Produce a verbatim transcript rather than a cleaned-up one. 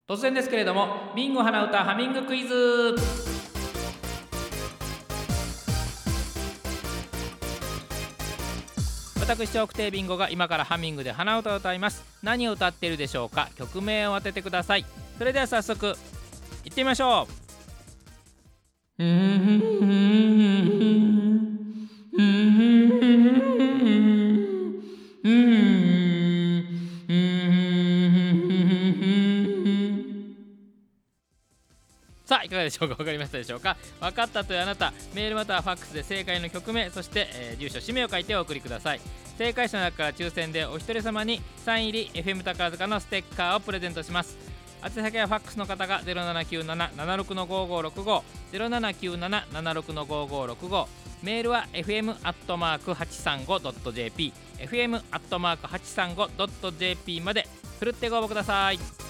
突然ですけれども、ビンゴ鼻歌ハミングクイズ。私長久亭ビンゴが今からハミングで鼻歌を歌います。何を歌っているでしょうか。曲名を当ててください。それでは早速行ってみましょう。うーんうーんうーん。さあいかがでしょうか。分かりましたでしょうか。分かったというあなた、メールまたはファックスで正解の曲名、そして、えー住所氏名を書いてお送りください。正解者の中から抽選でお一人様にサイン入り エフエム 宝塚のステッカーをプレゼントします。宛先はファックスの方が ゼロななきゅうなな ななろく ごーごーろくご ゼロななきゅうなな ななろく ごーごーろくご、メールは エフエム アットマーク はちさんご ドット ジェーピー エフエム アットマーク はちさんご ドット ジェーピー までふるってご応募ください。